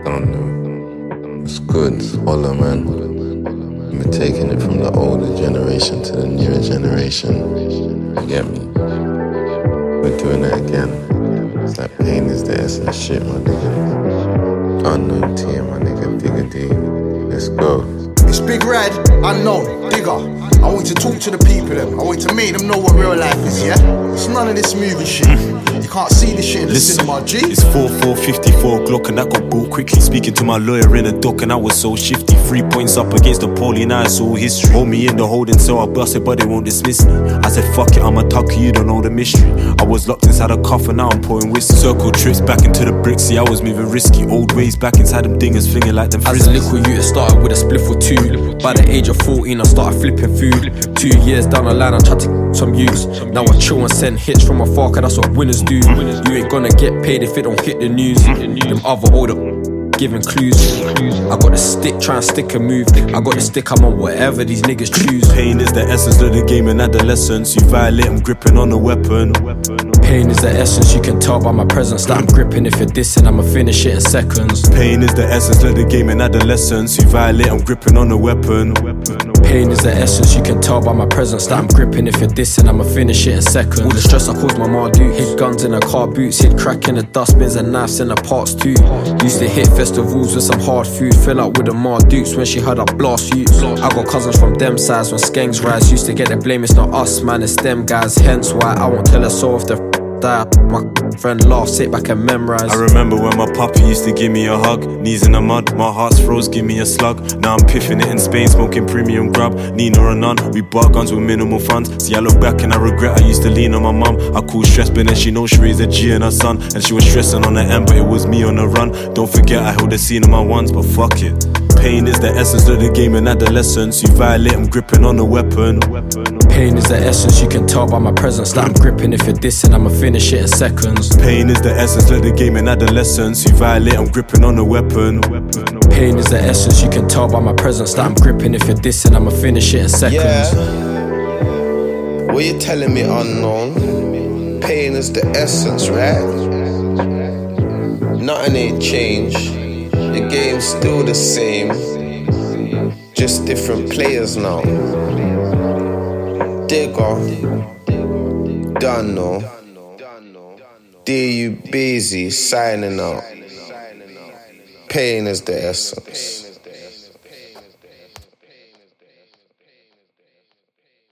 Don't know. It's good, it's hollow, man. We're taking it from the older generation to the newer generation. You get me? We're doing it again. It's like pain is the essence shit, my nigga. Unknown team, my nigga, Digga D. Let's go. It's Big Red, Unknown, Digga. I want you to talk to the people, them. I want you to make them know what real life is, yeah? It's none of this movie shit. You can't see this shit in the cinema, G. It's 4-4-54 Glock and that got bought quickly. Speaking to my lawyer in a dock and I was so shifty. 3 points up against the pole, now it's all history. Hold me in the holding cell, I busted but they won't dismiss me. I said fuck it, I'm a tucker, you don't know the mystery. I was locked inside a cuff and now I'm pouring whiskey. Circle trips back into the bricks, see I was moving risky. Old ways back inside them dingers, flinging like them frisbees. As a liquid youth, started with a spliff or two. By the age of 14 I started flipping food. 2 years down the line I tried to some use. Now I chill and send hits from afar, cause that's what winners do. You ain't gonna get paid if it don't hit the news. Them other older giving clues. I got the stick, try and stick and move. I got the stick, I'm on whatever these niggas choose. Pain is the essence of the game in adolescence. You violate, I'm gripping on a weapon. Pain is the essence, you can tell by my presence that I'm gripping. If you're dissing, I'ma finish it in seconds. Pain is the essence of the game in adolescence. You violate, I'm gripping on a weapon. Pain is the essence, you can tell by my presence that I'm gripping. If you're dissing, I'ma finish it in seconds. All the stress I caused my ma do. Hid guns in her car boots, hid crack in the dustbins and knives in the parts too. Used to hit festivals with some hard food. Fill up with the Mardukes when she heard I blast youths. I got cousins from them sides when skanks rise. Used to get the blame, it's not us man, it's them guys. Hence why I won't tell her so if the die. My friend laugh, sit back and memorize. I remember when my puppy used to give me a hug. Knees in the mud, my heart's froze, give me a slug. Now I'm piffing it in Spain, smoking premium grub. Nina or none, we bought guns with minimal funds. See I look back and I regret I used to lean on my mum. I call stress but then she knows she raised a G and her son. And she was stressing on the end but it was me on the run. Don't forget I held the scene in my ones, but fuck it. Pain is the essence of the game in adolescence. You violate, I'm gripping on a weapon. Pain is the essence, you can tell by my presence that I'm gripping. If you're dissing, I'ma finish it in seconds. Pain is the essence of the game in adolescence. You violate, I'm gripping on a weapon. Pain is the essence, you can tell by my presence that I'm gripping. If you're dissing, I'ma finish it in seconds. Yeah. What you telling me, Unknown? Pain is the essence, right? Nothing ain't changed. The game's still the same, just different players now. Digga, Dunno, D.U. Beezy signing out. Pain is the essence.